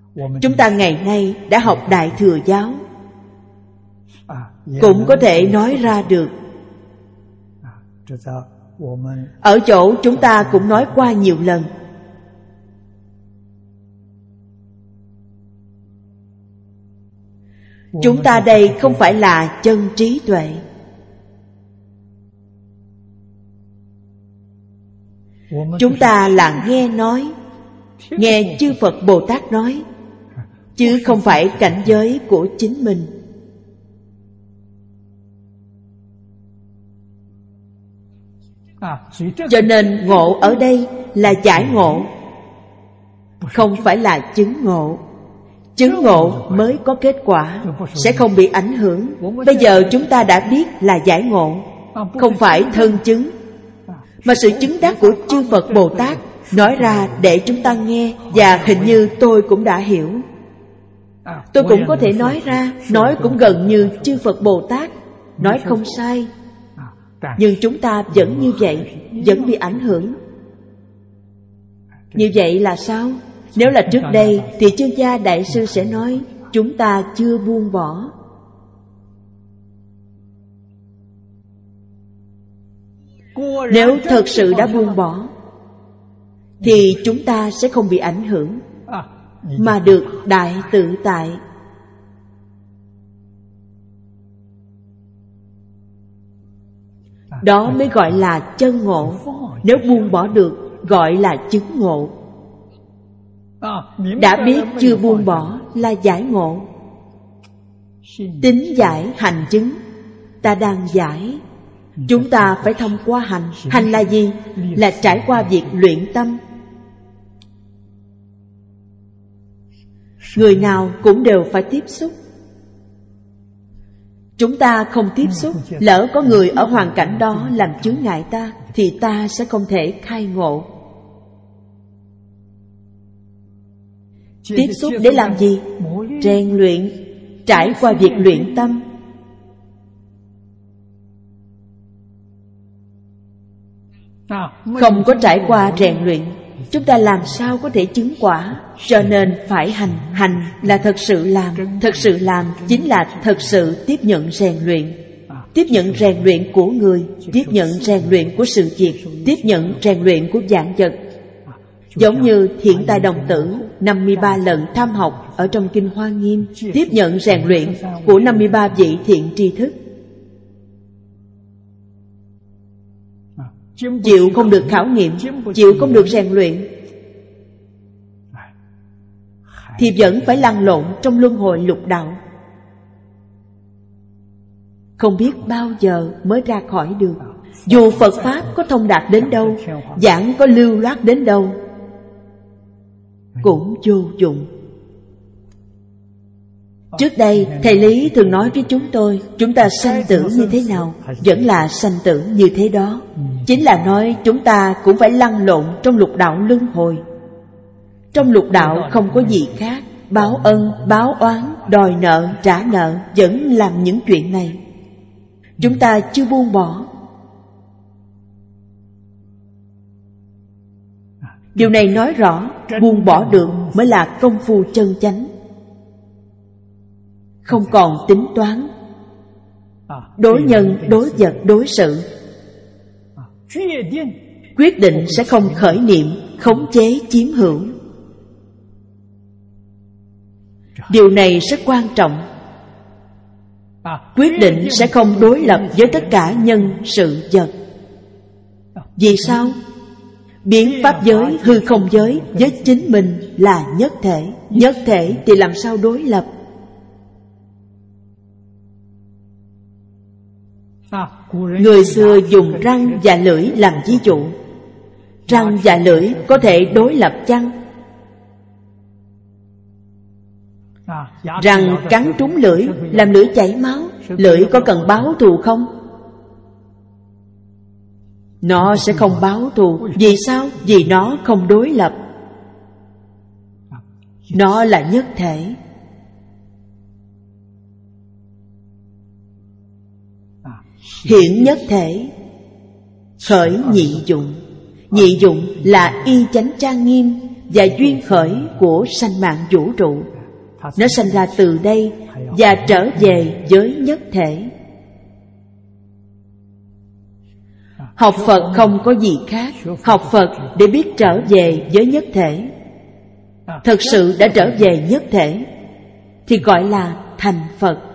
Chúng ta ngày nay đã học Đại Thừa Giáo, cũng có thể nói ra được. Ở chỗ chúng ta cũng nói qua nhiều lần. Chúng ta đây không phải là chân trí tuệ. Chúng ta là nghe nói, nghe chư Phật Bồ Tát nói, chứ không phải cảnh giới của chính mình. Cho nên ngộ ở đây là giải ngộ, không phải là chứng ngộ. Chứng ngộ mới có kết quả, sẽ không bị ảnh hưởng. Bây giờ chúng ta đã biết là giải ngộ, không phải thân chứng, mà sự chứng đắc của chư Phật Bồ Tát nói ra để chúng ta nghe. Và hình như tôi cũng đã hiểu. Tôi cũng có thể nói ra, nói cũng gần như chư Phật Bồ Tát, nói không sai. Nhưng chúng ta vẫn như vậy, vẫn bị ảnh hưởng. Như vậy là sao? Nếu là trước đây thì Chương Gia Đại Sư sẽ nói chúng ta chưa buông bỏ. Nếu thật sự đã buông bỏ thì chúng ta sẽ không bị ảnh hưởng, mà được đại tự tại. Đó mới gọi là chân ngộ. Nếu buông bỏ được gọi là chứng ngộ. Đã biết chưa buông bỏ là giải ngộ. Tính giải hành chứng, ta đang giải. Chúng ta phải thông qua hành. Hành là gì? Là trải qua việc luyện tâm. Người nào cũng đều phải tiếp xúc. Chúng ta không tiếp xúc, lỡ có người ở hoàn cảnh đó làm chướng ngại ta, thì ta sẽ không thể khai ngộ. Tiếp xúc để làm gì? Rèn luyện, trải qua việc luyện tâm. Không có trải qua rèn luyện, chúng ta làm sao có thể chứng quả? Cho nên phải hành. Hành là thật sự làm. Thật sự làm chính là thật sự tiếp nhận rèn luyện. Tiếp nhận rèn luyện của người, tiếp nhận rèn luyện của sự việc, tiếp nhận rèn luyện của vạn vật. Giống như Thiện Tài Đồng Tử 53 lần tham học ở trong Kinh Hoa Nghiêm, tiếp nhận rèn luyện của 53 vị thiện tri thức. Chịu không được khảo nghiệm, chịu không được rèn luyện, thì vẫn phải lăn lộn trong luân hồi lục đạo, không biết bao giờ mới ra khỏi được. Dù Phật Pháp có thông đạt đến đâu, giảng có lưu loát đến đâu, cũng vô dụng. Trước đây thầy Lý thường nói với chúng tôi, chúng ta sanh tử như thế nào vẫn là sanh tử như thế đó. Chính là nói chúng ta cũng phải lăn lộn trong lục đạo luân hồi. Trong lục đạo không có gì khác, báo ân, báo oán, đòi nợ, trả nợ, vẫn làm những chuyện này. Chúng ta chưa buông bỏ. Điều này nói rõ buông bỏ được mới là công phu chân chánh. Không còn tính toán, đối nhân, đối vật, đối sự. Quyết định sẽ không khởi niệm, khống chế, chiếm hữu. Điều này rất quan trọng. Quyết định sẽ không đối lập với tất cả nhân, sự, vật. Vì sao? Biến pháp giới, hư không giới với chính mình là nhất thể. Nhất thể thì làm sao đối lập? Người xưa dùng răng và lưỡi làm ví dụ. Răng và lưỡi có thể đối lập chăng? Răng cắn trúng lưỡi, làm lưỡi chảy máu, lưỡi có cần báo thù không? Nó sẽ không báo thù. Vì sao? Vì nó không đối lập. Nó là nhất thể. Hiển nhất thể, khởi nhị dụng. Nhị dụng là y chánh trang nghiêm, và duyên khởi của sanh mạng vũ trụ. Nó sanh ra từ đây và trở về với nhất thể. Học Phật không có gì khác. Học Phật để biết trở về với nhất thể. Thật sự đã trở về nhất thể thì gọi là thành Phật.